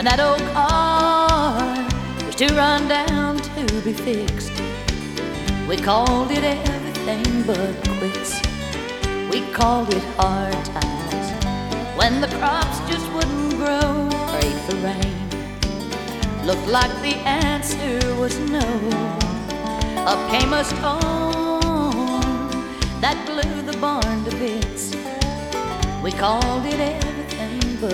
when that old car was too run down to be fixed. We called it everything but quits. We called it hard times when the crops just wouldn't grow. Prayed for rain, looked like the answer was no. Up came a storm that blew the barn to bits. We called it